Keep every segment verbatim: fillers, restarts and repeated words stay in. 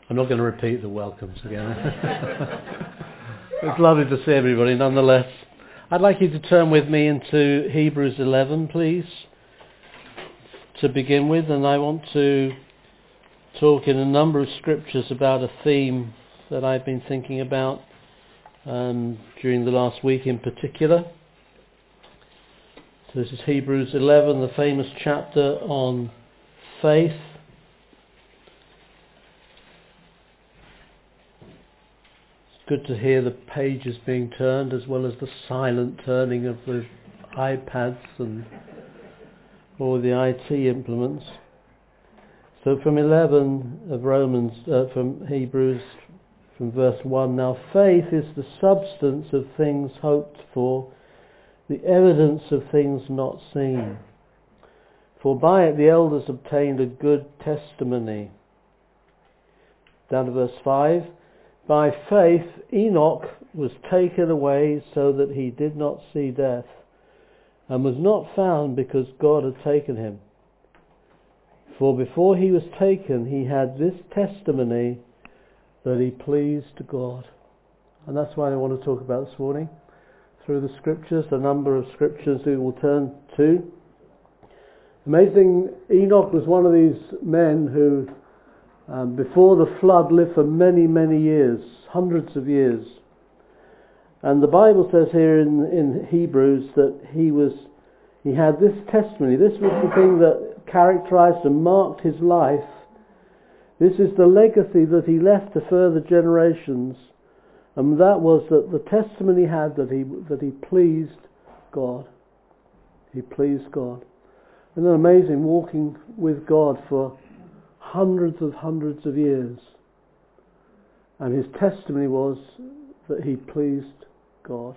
I'm not going to repeat the welcomes again. It's lovely to see everybody nonetheless. I'd like you to turn with me into Hebrews eleven, please, to begin with, and I want to talk in a number of scriptures about a theme that I've been thinking about um, during the last week in particular. So this is Hebrews eleven, the famous chapter on faith. Good to hear the pages being turned as well as the silent turning of the iPads and all the I T implements. So from eleven of Romans, uh, from Hebrews, from verse one, now faith is the substance of things hoped for, the evidence of things not seen. For by it the elders obtained a good testimony. Down to verse five. By faith Enoch was taken away so that he did not see death, and was not found because God had taken him. For before he was taken he had this testimony, that he pleased God. And that's why I want to talk about this morning. Through the scriptures, a number of scriptures we will turn to. Amazing, Enoch was one of these men who Um, before the flood lived for many, many years, hundreds of years. And the Bible says here in, in Hebrews that he was, he had this testimony. This was the thing that characterized and marked his life. This is the legacy that he left to further generations. And that was that the testimony he had that he, that he pleased God. He pleased God. Isn't it amazing, walking with God for hundreds of hundreds of years, and his testimony was that he pleased God.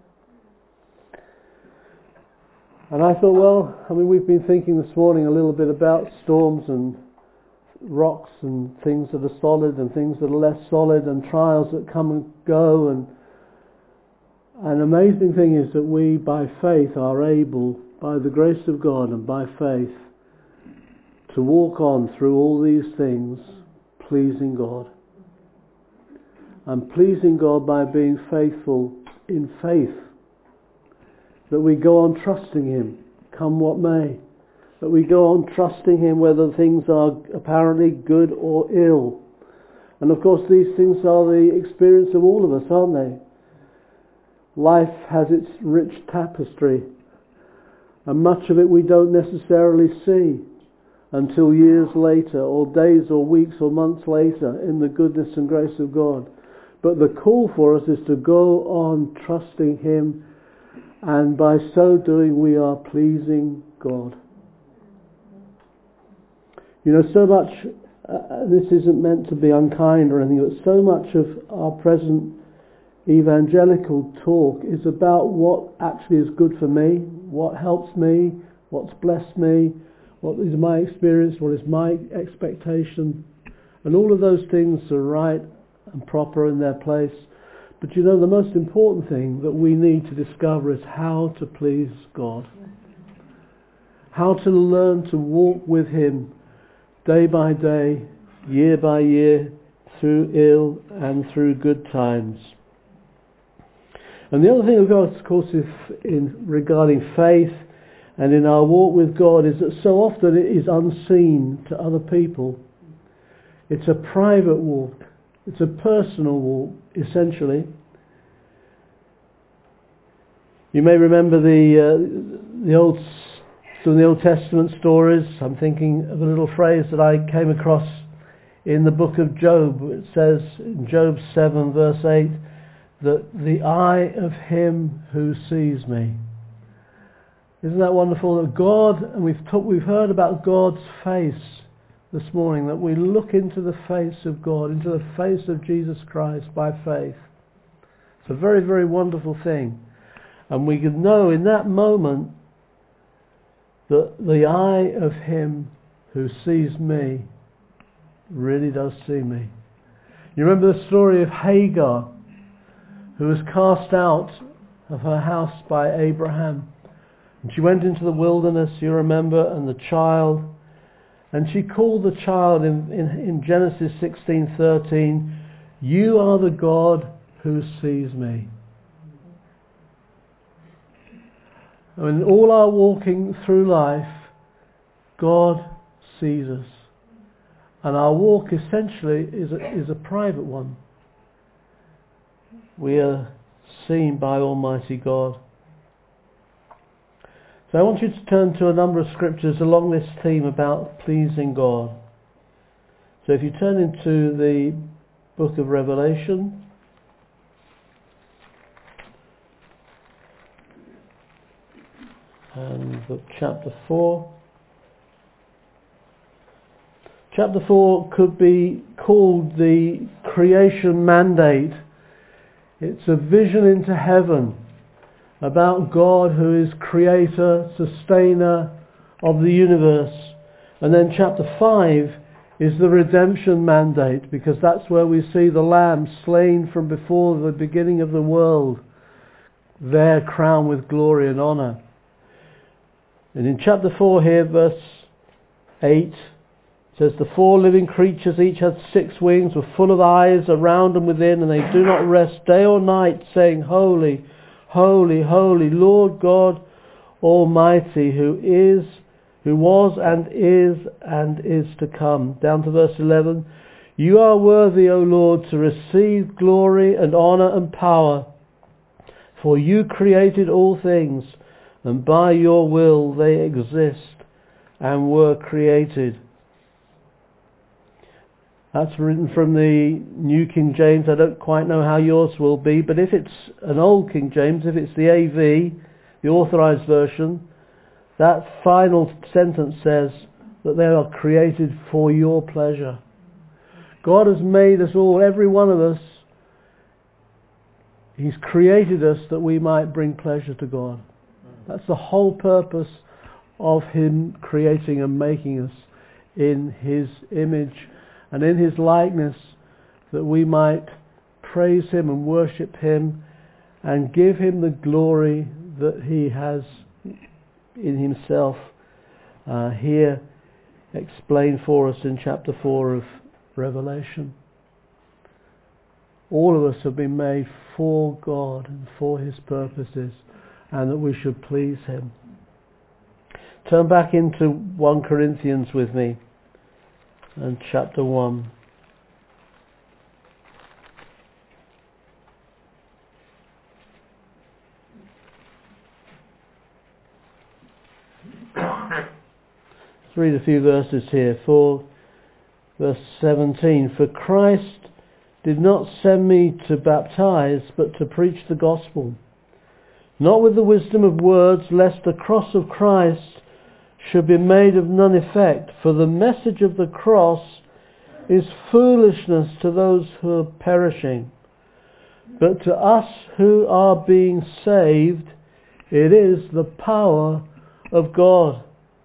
And I thought, well, I mean, we've been thinking this morning a little bit about storms and rocks and things that are solid and things that are less solid and trials that come and go, and an amazing thing is that we by faith are able, by the grace of God and by faith, to walk on through all these things, pleasing God. And pleasing God by being faithful in faith. That we go on trusting Him, come what may. That we go on trusting Him whether things are apparently good or ill. And of course these things are the experience of all of us, aren't they? Life has its rich tapestry, and much of it we don't necessarily see until years later, or days or weeks or months later, in the goodness and grace of God. But the call for us is to go on trusting Him, and by so doing we are pleasing God. You know, so much, uh, this isn't meant to be unkind or anything, but so much of our present evangelical talk is about what actually is good for me, what helps me, what's blessed me, what is my experience, what is my expectation. And all of those things are right and proper in their place. But you know, the most important thing that we need to discover is how to please God. How to learn to walk with Him day by day, year by year, through ill and through good times. And the other thing, of course, is in regarding faith and in our walk with God, is that so often it is unseen to other people. It's a private walk. It's a personal walk, essentially. You may remember the uh, the old some of the Old Testament stories. I'm thinking of a little phrase that I came across in the book of Job. It says in Job seven verse eight that the eye of Him who sees me. Isn't that wonderful that God, and we've talk, we've heard about God's face this morning, that we look into the face of God, into the face of Jesus Christ by faith. It's a very, very wonderful thing. And we can know in that moment that the eye of Him who sees me really does see me. You remember the story of Hagar, who was cast out of her house by Abraham. And she went into the wilderness, you remember, and the child And she called the child in, in, in Genesis sixteen thirteen, "You are the God who sees me." And in all our walking through life, God sees us. And our walk essentially is a, is a private one. We are seen by Almighty God. So I want you to turn to a number of scriptures along this theme about pleasing God. So if you turn into the book of Revelation, and book chapter four. Chapter four could be called the creation mandate. It's a vision into heaven about God who is creator, sustainer of the universe. And then chapter five is the redemption mandate, because that's where we see the Lamb slain from before the beginning of the world, there crowned with glory and honour. And in chapter four here, verse eight, it says, "The four living creatures each had six wings, were full of eyes around and within, and they do not rest day or night, saying, Holy, holy, holy, Lord God Almighty, who is, who was and is and is to come." Down to verse eleven. "You are worthy, O Lord, to receive glory and honour and power, for you created all things, and by your will they exist and were created." That's written from the New King James. I don't quite know how yours will be, but if it's an old King James, if it's the A V, the authorized version, that final sentence says that they are created for your pleasure. God has made us all, every one of us. He's created us that we might bring pleasure to God. That's the whole purpose of Him creating and making us in His image and in His likeness, that we might praise Him and worship Him and give Him the glory that He has in Himself, uh, here explained for us in chapter four of Revelation. All of us have been made for God and for His purposes, and that we should please Him. Turn back into First Corinthians with me, and chapter one. Let's read a few verses here. For verse seventeen, "For Christ did not send me to baptize, but to preach the gospel, not with the wisdom of words, lest the cross of Christ should be made of none effect. For the message of the cross is foolishness to those who are perishing, but to us who are being saved, it is the power of God.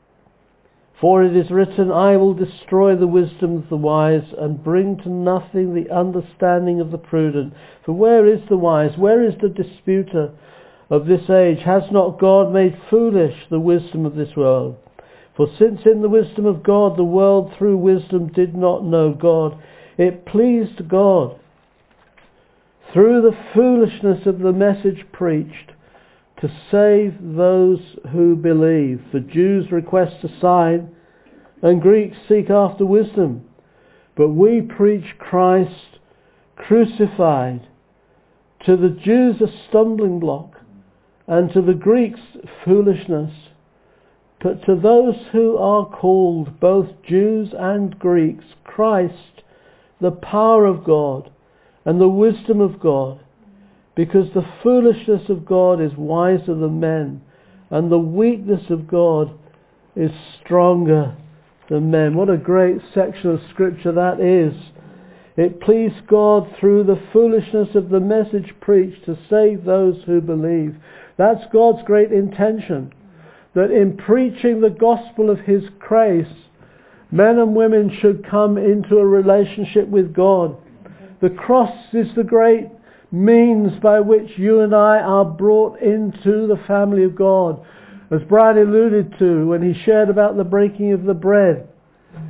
For it is written, I will destroy the wisdom of the wise, and bring to nothing the understanding of the prudent. For where is the wise? Where is the disputer of this age? Has not God made foolish the wisdom of this world? For since in the wisdom of God the world through wisdom did not know God, it pleased God through the foolishness of the message preached to save those who believe. For Jews request a sign, and Greeks seek after wisdom. But we preach Christ crucified, to the Jews a stumbling block, and to the Greeks foolishness. But to those who are called, both Jews and Greeks, Christ, the power of God and the wisdom of God, because the foolishness of God is wiser than men, and the weakness of God is stronger than men." What a great section of scripture that is. It pleased God through the foolishness of the message preached to save those who believe. That's God's great intention, that in preaching the gospel of His grace, men and women should come into a relationship with God. The cross is the great means by which you and I are brought into the family of God. As Brian alluded to when he shared about the breaking of the bread,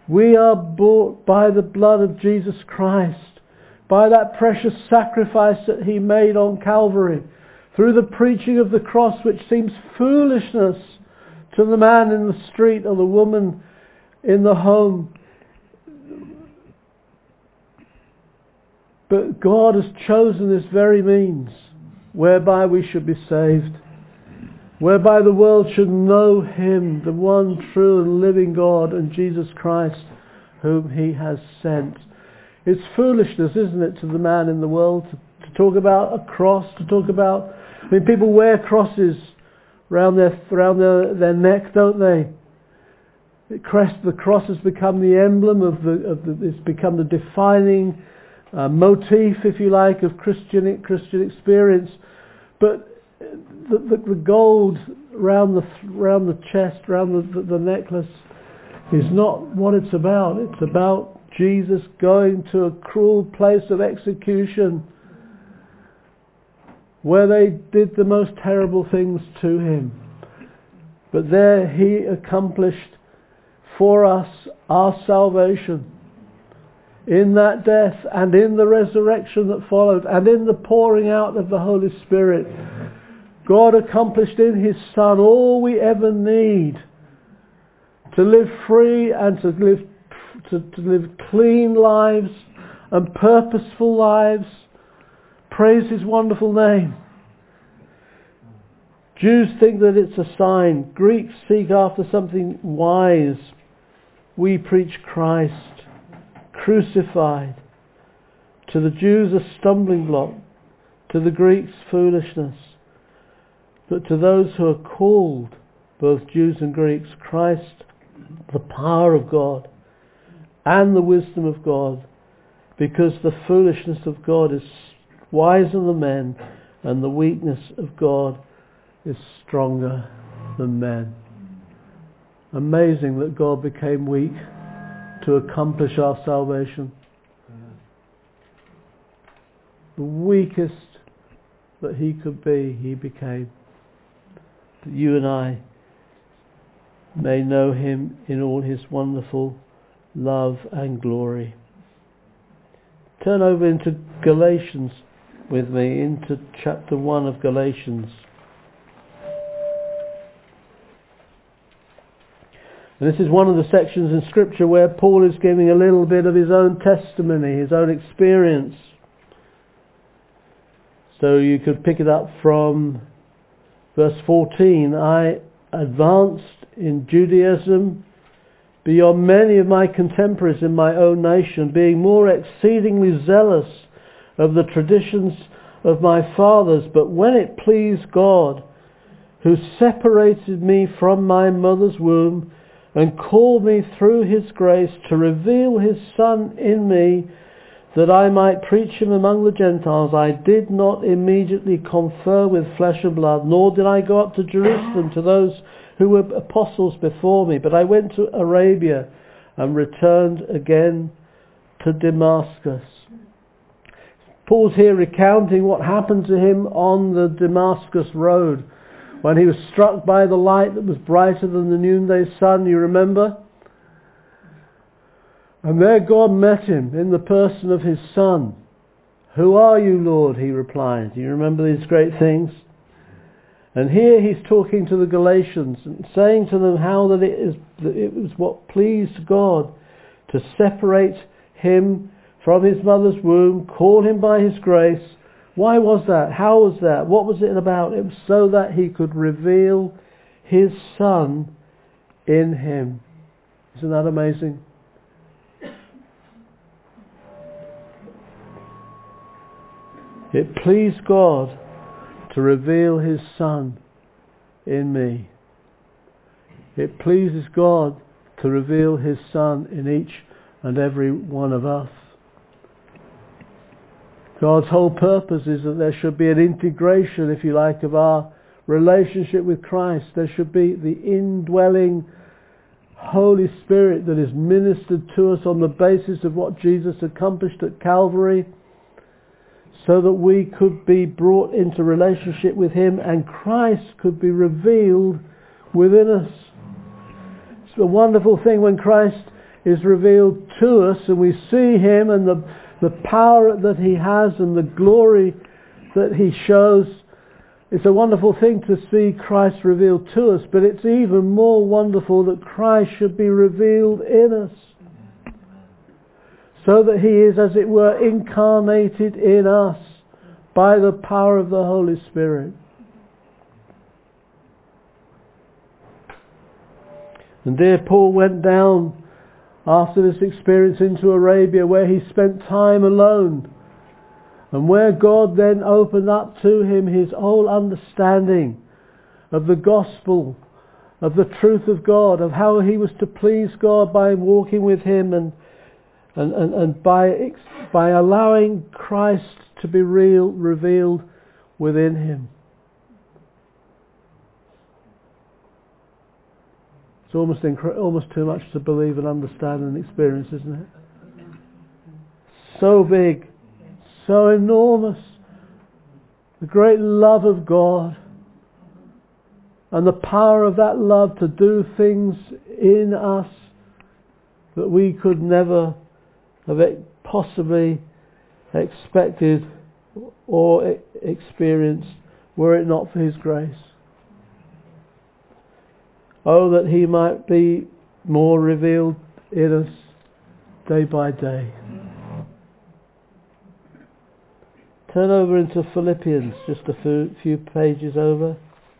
We are bought by the blood of Jesus Christ, by that precious sacrifice that he made on Calvary, through the preaching of the cross, which seems foolishness to the man in the street or the woman in the home. But God has chosen this very means whereby we should be saved, whereby the world should know him, the one true and living God, and Jesus Christ, whom he has sent. It's foolishness, isn't it, to the man in the world to, to talk about a cross, to talk about... I mean, people wear crosses round their round their, their neck, don't they? The crest, the cross has become the emblem of the, of the it's become the defining uh, motif, if you like, of Christian Christian experience. But the, the, the gold round the round the chest, round the, the, the necklace, is not what it's about. It's about Jesus going to a cruel place of execution, where they did the most terrible things to him. But there he accomplished for us our salvation. In that death and in the resurrection that followed and in the pouring out of the Holy Spirit, God accomplished in his Son all we ever need to live free and to live to, to live clean lives and purposeful lives. Praise his wonderful name. Jews think that it's a sign. Greeks seek after something wise. We preach Christ crucified. To the Jews a stumbling block, to the Greeks foolishness. But to those who are called, both Jews and Greeks, Christ, the power of God and the wisdom of God, because the foolishness of God is wiser than men, and the weakness of God is stronger than men. Amazing that God became weak to accomplish our salvation. The weakest that he could be, he became. That you and I may know him in all his wonderful love and glory. Turn over into Galatians with me, into chapter one of Galatians. And this is one of the sections in Scripture where Paul is giving a little bit of his own testimony, his own experience. So you could pick it up from verse fourteen. I advanced in Judaism beyond many of my contemporaries in my own nation, being more exceedingly zealous of the traditions of my fathers. But when it pleased God, who separated me from my mother's womb and called me through his grace to reveal his Son in me, that I might preach him among the Gentiles, I did not immediately confer with flesh and blood, nor did I go up to Jerusalem to those who were apostles before me, but I went to Arabia and returned again to Damascus. Paul's here recounting what happened to him on the Damascus road when he was struck by the light that was brighter than the noonday sun, you remember? And there God met him in the person of his Son. Who are you, Lord? He replied. Do you remember these great things? And here he's talking to the Galatians and saying to them how that it is that it was what pleased God to separate him from his mother's womb, call him by his grace. Why was that? How was that? What was it about? It was so that he could reveal his Son in him. Isn't that amazing? It pleased God to reveal his Son in me. It pleases God to reveal his Son in each and every one of us. God's whole purpose is that there should be an integration, if you like, of our relationship with Christ. There should be the indwelling Holy Spirit that is ministered to us on the basis of what Jesus accomplished at Calvary, so that we could be brought into relationship with him and Christ could be revealed within us. It's a wonderful thing when Christ is revealed to us and we see Him and the, the power that He has and the glory that He shows. It's a wonderful thing to see Christ revealed to us, but it's even more wonderful that Christ should be revealed in us, so that He is, as it were, incarnated in us by the power of the Holy Spirit. And dear Paul went down after this experience into Arabia, where he spent time alone, and where God then opened up to him his whole understanding of the gospel, of the truth of God, of how he was to please God by walking with Him and and, and, and by by allowing Christ to be real, revealed within him. It's almost incre- almost too much to believe and understand and experience, isn't it? So big, so enormous, the great love of God and the power of that love to do things in us that we could never have possibly expected or experienced were it not for His grace. Oh, that He might be more revealed in us day by day. Turn over into Philippians, just a few, few pages over.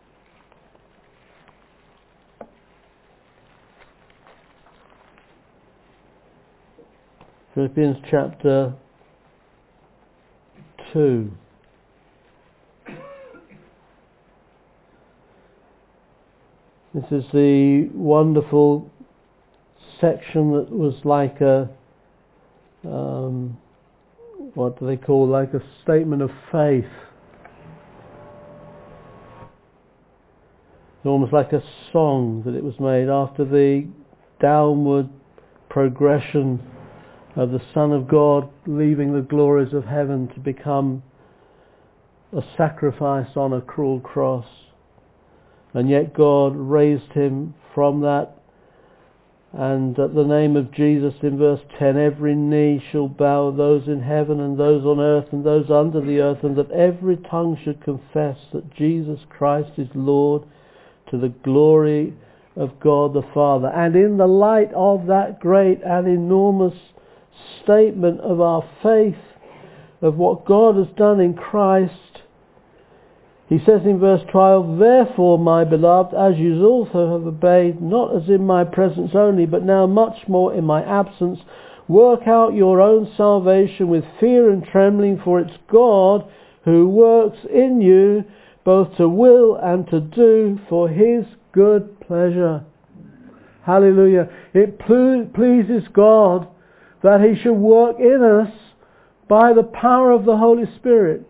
Philippians chapter two. This is the wonderful section that was like a, um, what do they call, like a statement of faith. Almost like a song that it was made after the downward progression of the Son of God leaving the glories of heaven to become a sacrifice on a cruel cross. And yet God raised Him from that, and at the name of Jesus, in verse ten, every knee shall bow, those in heaven and those on earth and those under the earth, and that every tongue should confess that Jesus Christ is Lord, to the glory of God the Father. And in the light of that great and enormous statement of our faith, of what God has done in Christ, He says in verse twelve, therefore, my beloved, as you also have obeyed, not as in my presence only, but now much more in my absence, work out your own salvation with fear and trembling, for it's God who works in you both to will and to do for His good pleasure. Hallelujah. It ple- pleases God that He should work in us by the power of the Holy Spirit.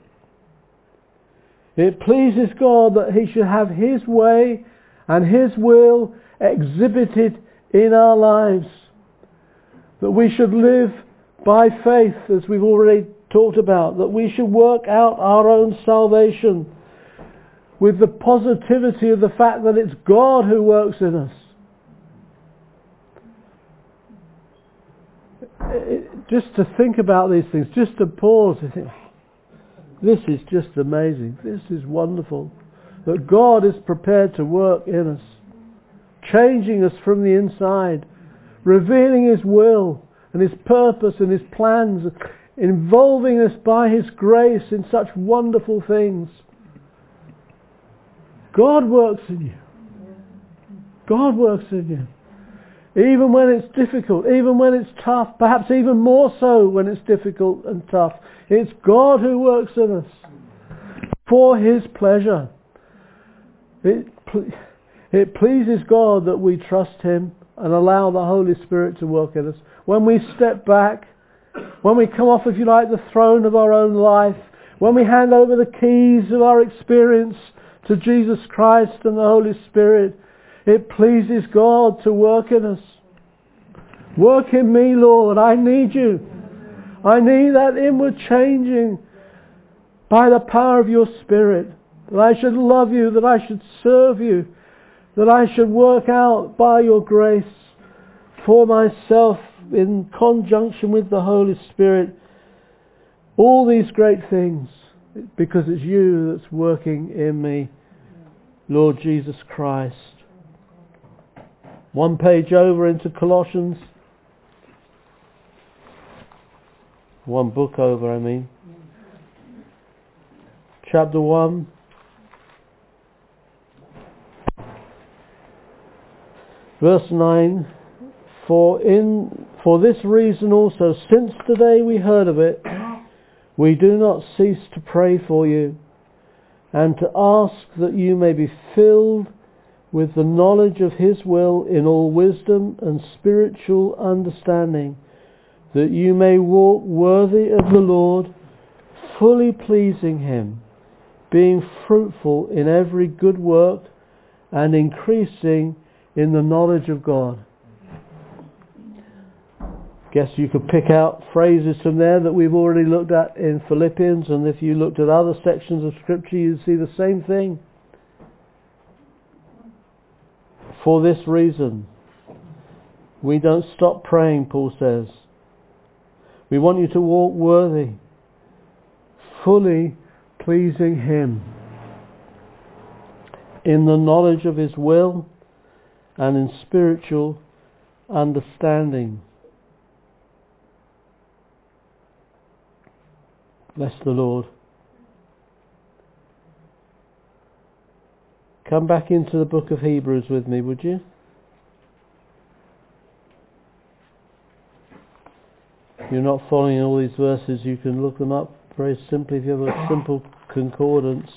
It pleases God that He should have His way and His will exhibited in our lives. That we should live by faith, as we've already talked about. That we should work out our own salvation with the positivity of the fact that it's God who works in us. It, just to think about these things, just to pause and think, this is just amazing. This is wonderful. That God is prepared to work in us, changing us from the inside, revealing His will and His purpose and His plans, involving us by His grace in such wonderful things. God works in you. God works in you. Even when it's difficult, even when it's tough, perhaps even more so when it's difficult and tough. It's God who works in us for His pleasure. It, it pleases God that we trust Him and allow the Holy Spirit to work in us. When we step back, when we come off, if you like, the throne of our own life, when we hand over the keys of our experience to Jesus Christ and the Holy Spirit, it pleases God to work in us. Work in me, Lord. I need you. I need that inward changing by the power of your Spirit. That I should love you, that I should serve you, that I should work out by your grace for myself in conjunction with the Holy Spirit, all these great things, because it's you that's working in me, Lord Jesus Christ. One page over into Colossians. One book over, I mean. Chapter one. Verse nine. For in for this reason also, since the day we heard of it, we do not cease to pray for you, and to ask that you may be filled with the knowledge of His will in all wisdom and spiritual understanding, that you may walk worthy of the Lord, fully pleasing Him, being fruitful in every good work and increasing in the knowledge of God. Guess you could pick out phrases from there that we've already looked at in Philippians, and if you looked at other sections of Scripture you'd see the same thing. For this reason, we don't stop praying, Paul says. We want you to walk worthy, fully pleasing Him, in the knowledge of His will and in spiritual understanding. Bless the Lord. Come back into the book of Hebrews with me, would you? If you're not following all these verses, you can look them up very simply if you have a simple concordance.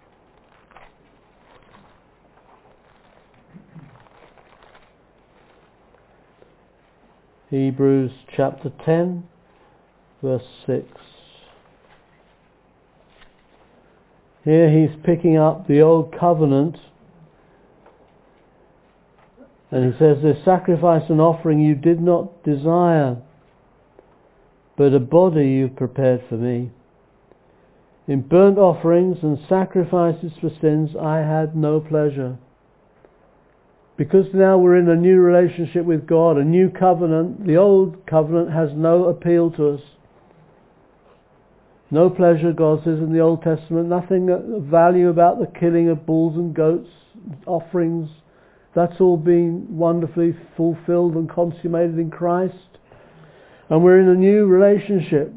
Hebrews chapter ten, verse six. Here he's picking up the old covenant, and he says, "This sacrifice and offering you did not desire, but a body you've prepared for me. In burnt offerings and sacrifices for sins I had no pleasure." Because now we're in a new relationship with God, a new covenant, the old covenant has no appeal to us. No pleasure, God says in the Old Testament, nothing of value about the killing of bulls and goats, offerings. That's all been wonderfully fulfilled and consummated in Christ. And we're in a new relationship.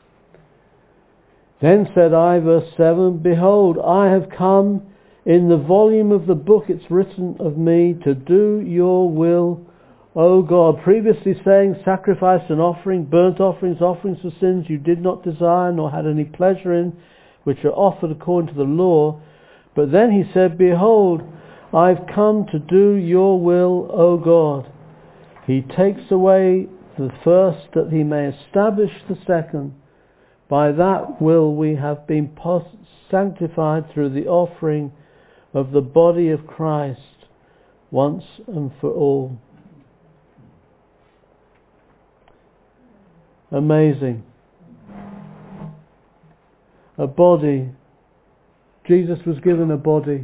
Then said I, verse seven, "Behold, I have come. In the volume of the book it's written of me to do your will, O God." Previously saying sacrifice and offering, burnt offerings, offerings for sins you did not desire nor had any pleasure in, which are offered according to the law. But then he said, "Behold, I've come to do your will, O God." He takes away the first that he may establish the second. By that will we have been sanctified through the offering of the body of Christ once and for all. Amazing. A body. Jesus was given a body.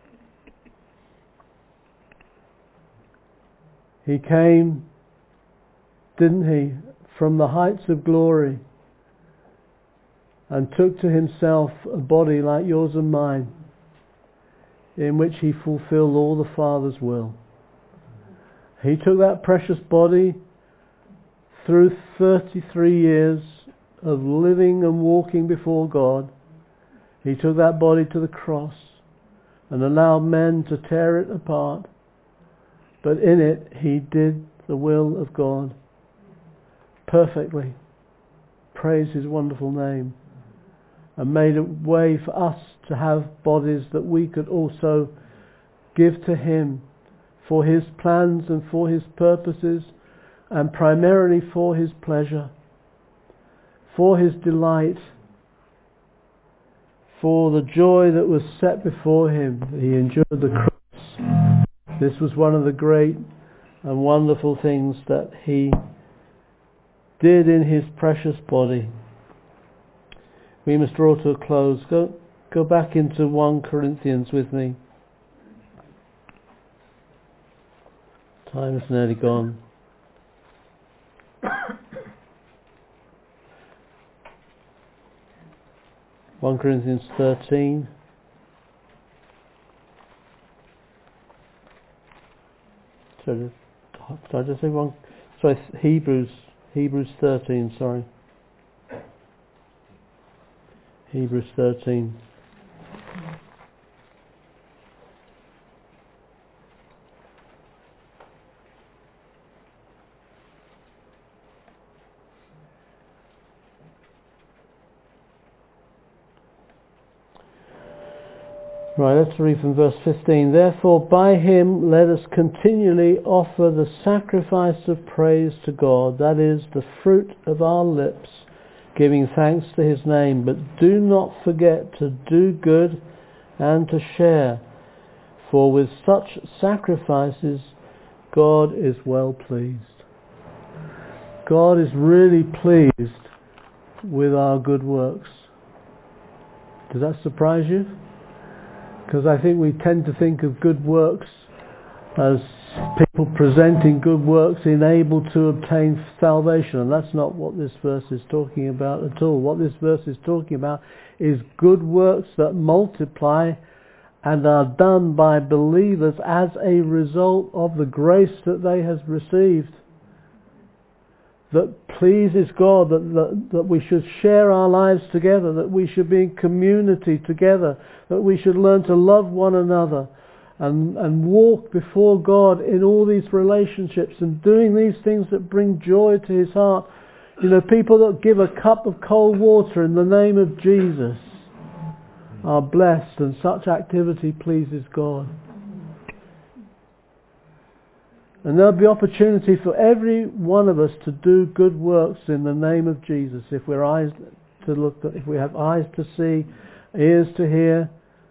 He came, didn't he, from the heights of glory and took to himself a body like yours and mine, in which he fulfilled all the Father's will. He took that precious body through thirty-three years of living and walking before God. He took that body to the cross and allowed men to tear it apart. But in it he did the will of God perfectly. Praise his wonderful name. And made a way for us to have bodies that we could also give to him for his plans and for his purposes, and primarily for his pleasure, for his delight, for the joy that was set before him. He endured the cross. This was one of the great and wonderful things that he did in his precious body. We must draw to a close. Go, go back into First Corinthians with me. Time is nearly gone. First Corinthians thirteen. So did I just say one? Sorry, Hebrews, Hebrews thirteen, sorry. Hebrews thirteen. Right, let's read from verse fifteen. Therefore, by him let us continually offer the sacrifice of praise to God, that is, the fruit of our lips, giving thanks to his name. But do not forget to do good and to share, for with such sacrifices God is well pleased. God is really pleased with our good works. Does that surprise you? Because I think we tend to think of good works as people presenting good works enabled to obtain salvation, and that's not what this verse is talking about at all. What this verse is talking about is good works that multiply and are done by believers as a result of the grace that they have received, that pleases God, that, that, that we should share our lives together, that we should be in community together, that we should learn to love one another and, and walk before God in all these relationships and doing these things that bring joy to his heart. You know, people that give a cup of cold water in the name of Jesus are blessed, and such activity pleases God. And there'll be opportunity for every one of us to do good works in the name of Jesus. If we're eyes to look, if we have eyes to see, ears to hear.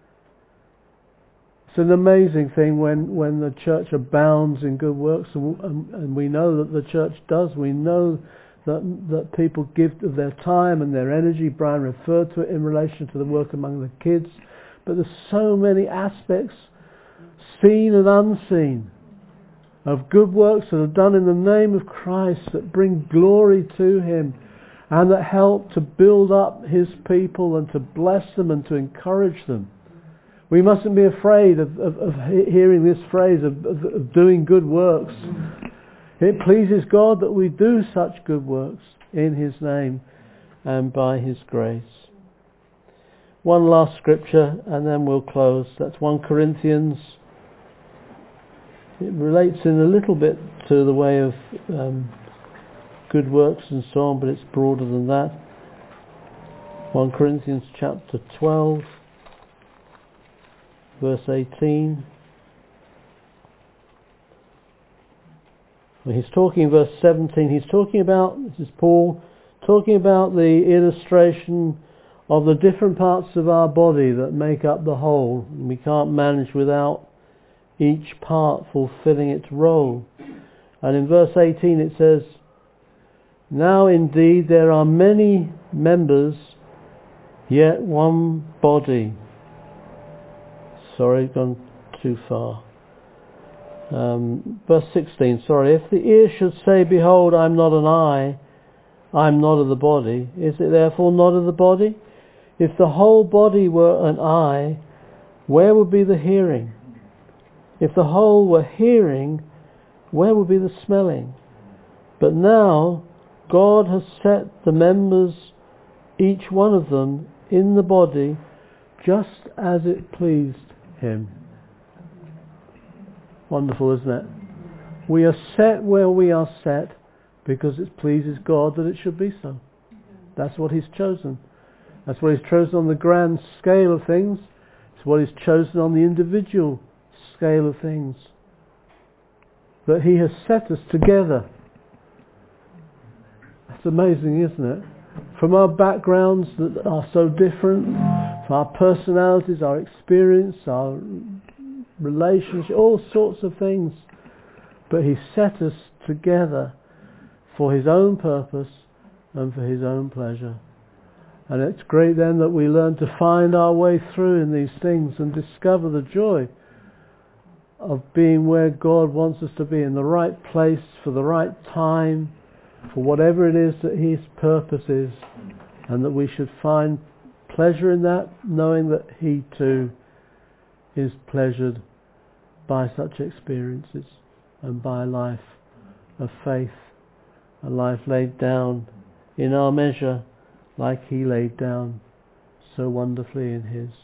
It's an amazing thing when, when the church abounds in good works, and, and, and we know that the church does. We know that that people give of their time and their energy. Brian referred to it in relation to the work among the kids. But there's so many aspects, seen and unseen, of good works that are done in the name of Christ, that bring glory to him and that help to build up his people and to bless them and to encourage them. We mustn't be afraid of, of, of hearing this phrase of, of, of doing good works. It pleases God that we do such good works in his name and by his grace. One last scripture and then we'll close. That's First Corinthians. It relates in a little bit to the way of um, good works and so on, but it's broader than that. First Corinthians chapter twelve, verse eighteen. Well, he's talking in verse seventeen, he's talking about, this is Paul, talking about the illustration of the different parts of our body that make up the whole. We can't manage without each part fulfilling its role. And in verse eighteen it says, now indeed there are many members, yet one body. Sorry, gone too far. Um, verse sixteen, sorry. If the ear should say, behold, I'm not an eye, I'm not of the body, is it therefore not of the body? If the whole body were an eye, where would be the hearing? If the whole were hearing, where would be the smelling? But now God has set the members, each one of them, in the body, just as it pleased him. Wonderful, isn't it? We are set where we are set because it pleases God that it should be so. That's what he's chosen. That's what he's chosen on the grand scale of things. It's what he's chosen on the individual scale of things. That he has set us together. That's amazing, isn't it? From our backgrounds that are so different, from our personalities, our experience, our relationship, all sorts of things. But he set us together for his own purpose and for his own pleasure. And it's great then that we learn to find our way through in these things and discover the joy of being where God wants us to be, in the right place for the right time, for whatever it is that His purpose is, and that we should find pleasure in that, knowing that He too is pleasured by such experiences and by a life of faith, a life laid down in our measure like He laid down so wonderfully in His.